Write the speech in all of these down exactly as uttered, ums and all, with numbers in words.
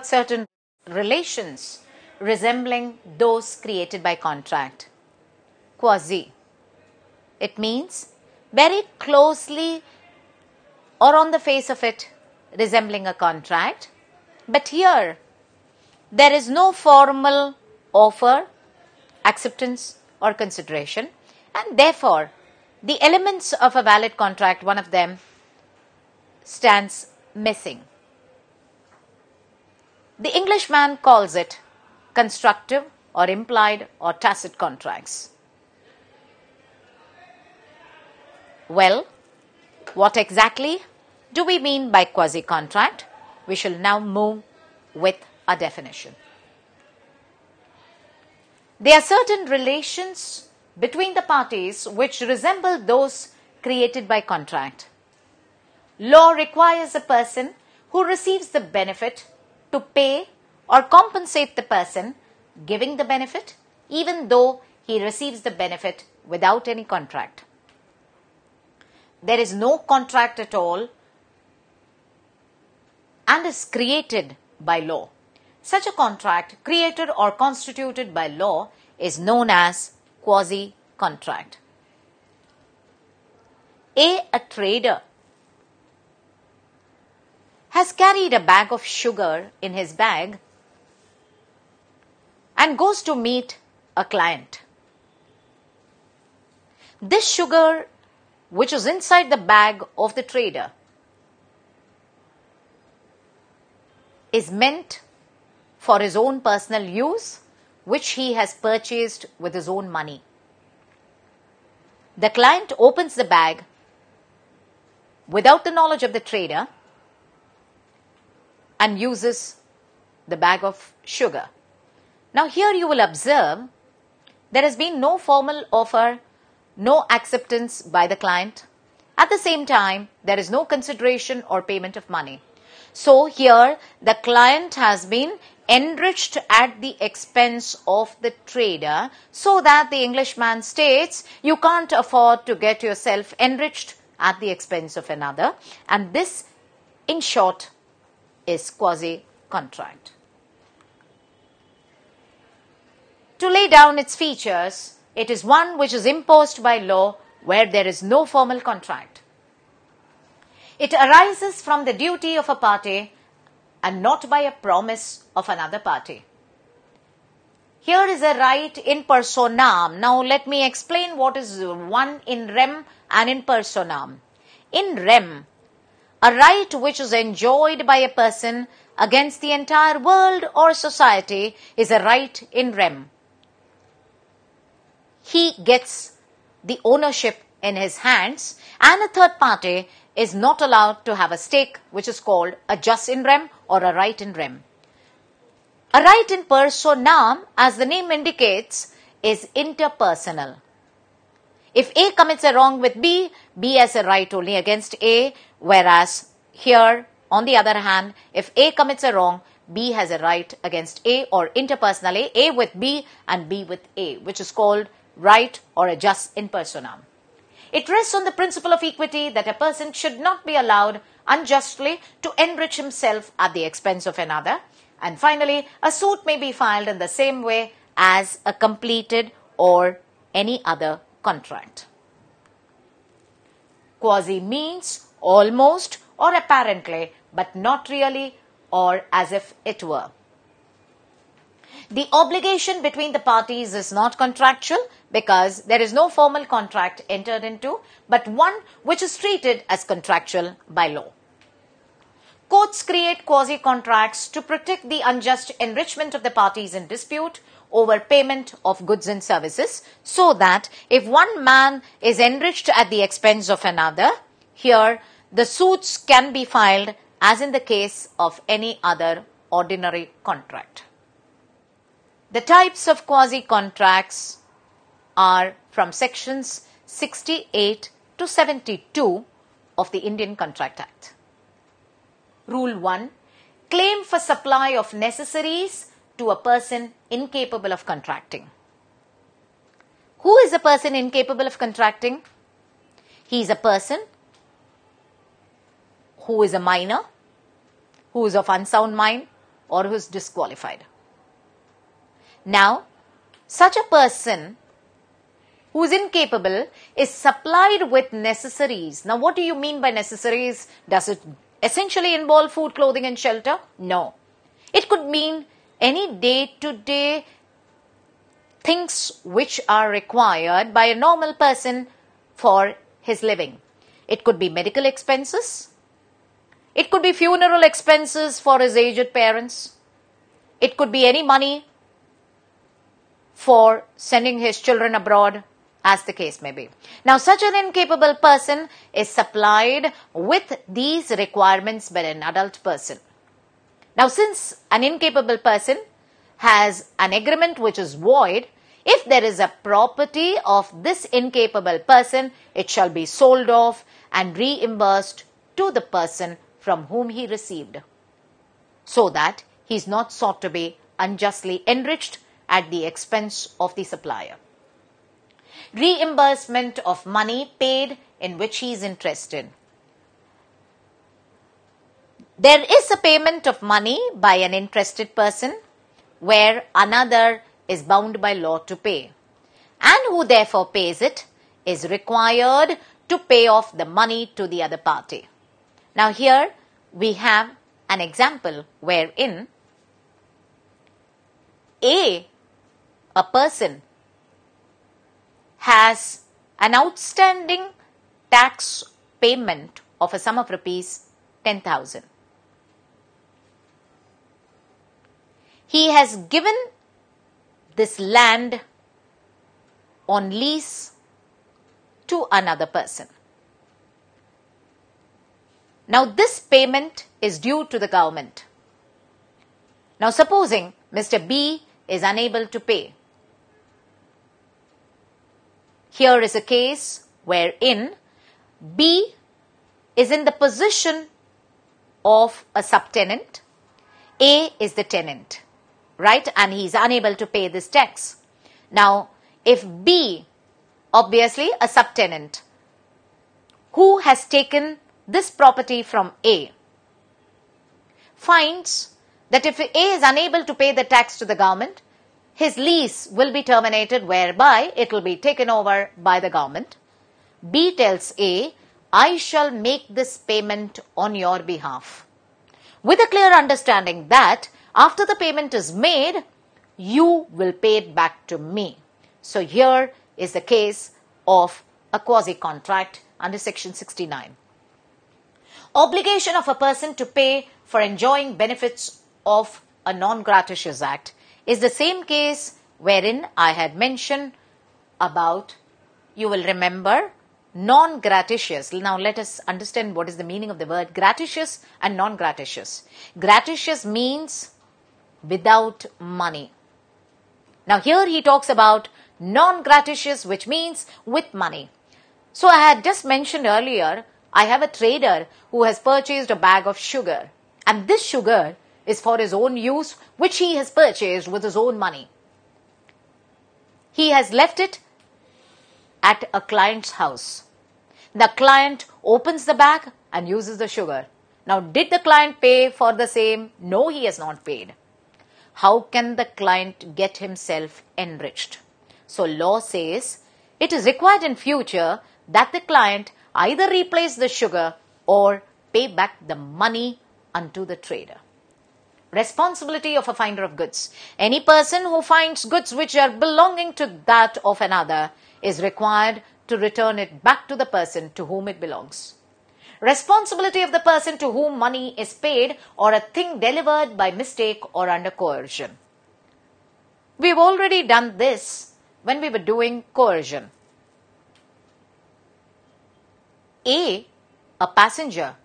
certain relations resembling those created by contract. Quasi. It means very closely or on the face of it resembling a contract, but here there is no formal offer, acceptance or consideration, and therefore the elements of a valid contract, one of them stands missing. The Englishman calls it constructive or implied or tacit contracts. Well, what exactly do we mean by quasi-contract? We shall now move with a definition. There are certain relations between the parties which resemble those created by contract. Law requires a person who receives the benefit to pay or compensate the person giving the benefit, even though he receives the benefit without any contract. There is no contract at all and is created by law. Such a contract created or constituted by law is known as quasi-contract. A, a trader has carried a bag of sugar in his bag and goes to meet a client. This sugar, which is inside the bag of the trader, is meant for his own personal use, which he has purchased with his own money. The client opens the bag without the knowledge of the trader and uses the bag of sugar. Now here you will observe there has been no formal offer, no acceptance by the client. At the same time, there is no consideration or payment of money. So here the client has been enriched at the expense of the trader, so that the Englishman states you can't afford to get yourself enriched at the expense of another, and this in short is quasi-contract. To lay down its features, it is one which is imposed by law where there is no formal contract. It arises from the duty of a party and not by a promise of another party. Here is a right in personam. Now let me explain what is one in rem and in personam. In rem, a right which is enjoyed by a person against the entire world or society is a right in rem. He gets the ownership in his hands, and a third party is not allowed to have a stake, which is called a jus in rem or a right in rem. A right in personam, as the name indicates, is interpersonal. If A commits a wrong with B, B has a right only against A, whereas here, on the other hand, if A commits a wrong, B has a right against A, or interpersonal A, A with B and B with A, which is called right or a jus in personam. It rests on the principle of equity, that a person should not be allowed unjustly to enrich himself at the expense of another. And finally, a suit may be filed in the same way as a completed or any other contract. Quasi means almost or apparently, but not really or as if it were. The obligation between the parties is not contractual because there is no formal contract entered into, but one which is treated as contractual by law. Courts create quasi-contracts to protect the unjust enrichment of the parties in dispute over payment of goods and services, so that if one man is enriched at the expense of another, here the suits can be filed as in the case of any other ordinary contract. The types of quasi-contracts are from sections sixty-eight to seventy-two of the Indian Contract Act. Rule one. Claim for supply of necessaries to a person incapable of contracting. Who is a person incapable of contracting? He is a person who is a minor, who is of unsound mind, or who is disqualified. Now, such a person who is incapable is supplied with necessaries. Now, what do you mean by necessaries? Does it essentially involve food, clothing and shelter? No. It could mean any day-to-day things which are required by a normal person for his living. It could be medical expenses. It could be funeral expenses for his aged parents. It could be any money for sending his children abroad, as the case may be. Now, such an incapable person is supplied with these requirements by an adult person. Now, since an incapable person has an agreement which is void, if there is a property of this incapable person, it shall be sold off and reimbursed to the person from whom he received, so that he is not sought to be unjustly enriched at the expense of the supplier. Reimbursement of money paid in which he is interested. There is a payment of money by an interested person where another is bound by law to pay, and who therefore pays it is required to pay off the money to the other party. Now, here we have an example wherein A, a person, has an outstanding tax payment of a sum of rupees ten thousand. He has given this land on lease to another person. Now, this payment is due to the government. Now, supposing Mister B is unable to pay. Here is a case wherein B is in the position of a subtenant, A is the tenant, right? And he is unable to pay this tax. Now, if B, obviously a subtenant, who has taken this property from A, finds that if A is unable to pay the tax to the government, his lease will be terminated, whereby it will be taken over by the government. B tells A, I shall make this payment on your behalf, with a clear understanding that after the payment is made, you will pay it back to me. So here is the case of a quasi-contract under section sixty-nine. Obligation of a person to pay for enjoying benefits of a non-gratuitous act is the same case wherein I had mentioned about, you will remember, non-gratuitous. Now let us understand what is the meaning of the word gratuitous and non-gratuitous. Gratuitous means without money. Now here he talks about non-gratuitous, which means with money. So I had just mentioned earlier, I have a trader who has purchased a bag of sugar, and this sugar is for his own use, which he has purchased with his own money. He has left it at a client's house. The client opens the bag and uses the sugar. Now, did the client pay for the same? No, he has not paid. How can the client get himself enriched? So, law says it is required in future that the client either replace the sugar or pay back the money unto the trader. Responsibility of a finder of goods. Any person who finds goods which are belonging to that of another is required to return it back to the person to whom it belongs. Responsibility of the person to whom money is paid or a thing delivered by mistake or under coercion. We've already done this when we were doing coercion. A, a passenger,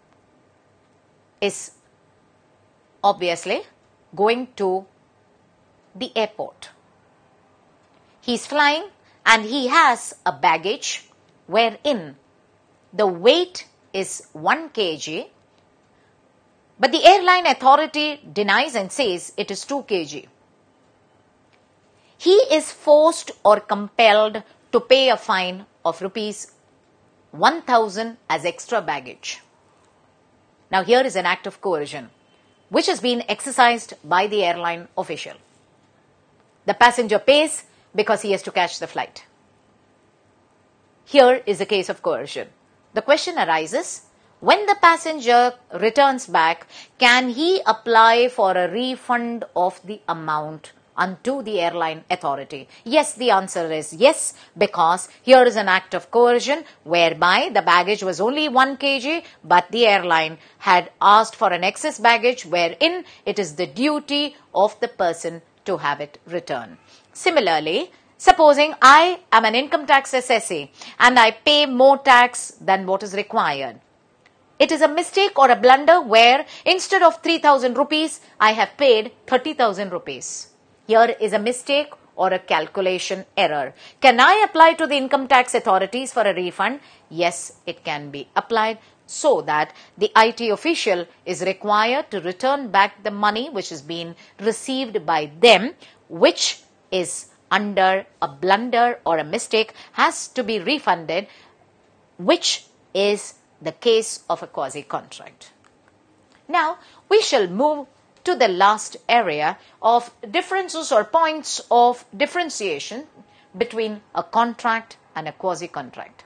is obviously going to the airport. He's flying and he has a baggage wherein the weight is one kilogram, but the airline authority denies and says it is two kilograms. He is forced or compelled to pay a fine of rupees one thousand as extra baggage. Now here is an act of coercion. which has been exercised by the airline official. The passenger pays because he has to catch the flight. Here is a case of coercion. The question arises, when the passenger returns back, can he apply for a refund of the amount unto the airline authority? Yes, the answer is yes, because here is an act of coercion whereby the baggage was only one kilogram, but the airline had asked for an excess baggage wherein it is the duty of the person to have it returned. Similarly, supposing I am an income tax assessee and I pay more tax than what is required. It is a mistake or a blunder where instead of three thousand rupees, I have paid thirty thousand rupees. Here is a mistake or a calculation error. Can I apply to the income tax authorities for a refund? Yes, it can be applied, so that the I T official is required to return back the money which has been received by them, which is under a blunder or a mistake, has to be refunded, which is the case of a quasi-contract. Now, we shall move to the last area of differences or points of differentiation between a contract and a quasi-contract.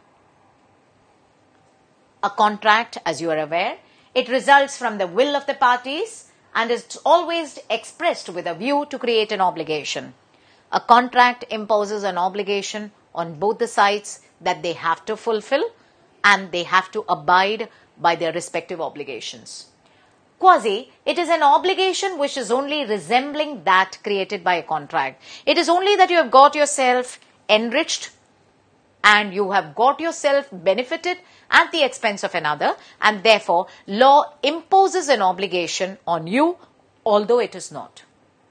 A contract, as you are aware, it results from the will of the parties and is always expressed with a view to create an obligation. A contract imposes an obligation on both the sides that they have to fulfill and they have to abide by their respective obligations. Quasi, it is an obligation which is only resembling that created by a contract. It is only that you have got yourself enriched and you have got yourself benefited at the expense of another, and therefore law imposes an obligation on you, although it is not.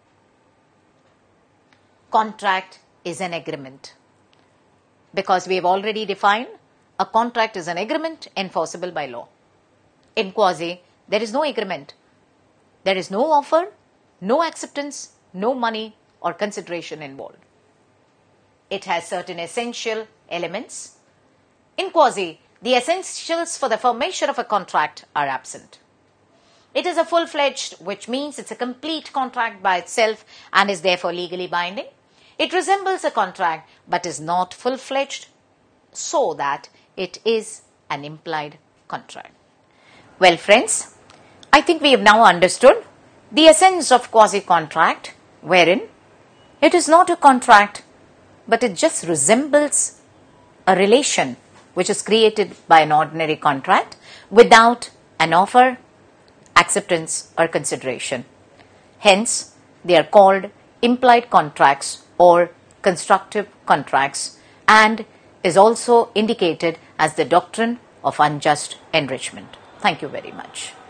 Contract is an agreement. Because we have already defined, a contract is an agreement enforceable by law. In quasi, there is no agreement. There is no offer, no acceptance, no money or consideration involved. It has certain essential elements. In quasi, the essentials for the formation of a contract are absent. It is a full-fledged, which means it's a complete contract by itself and is therefore legally binding. It resembles a contract but is not full-fledged, so that it is an implied contract. Well, friends, I think we have now understood the essence of quasi-contract, wherein it is not a contract, but it just resembles a relation which is created by an ordinary contract without an offer, acceptance or consideration. Hence, they are called implied contracts or constructive contracts and is also indicated as the doctrine of unjust enrichment. Thank you very much.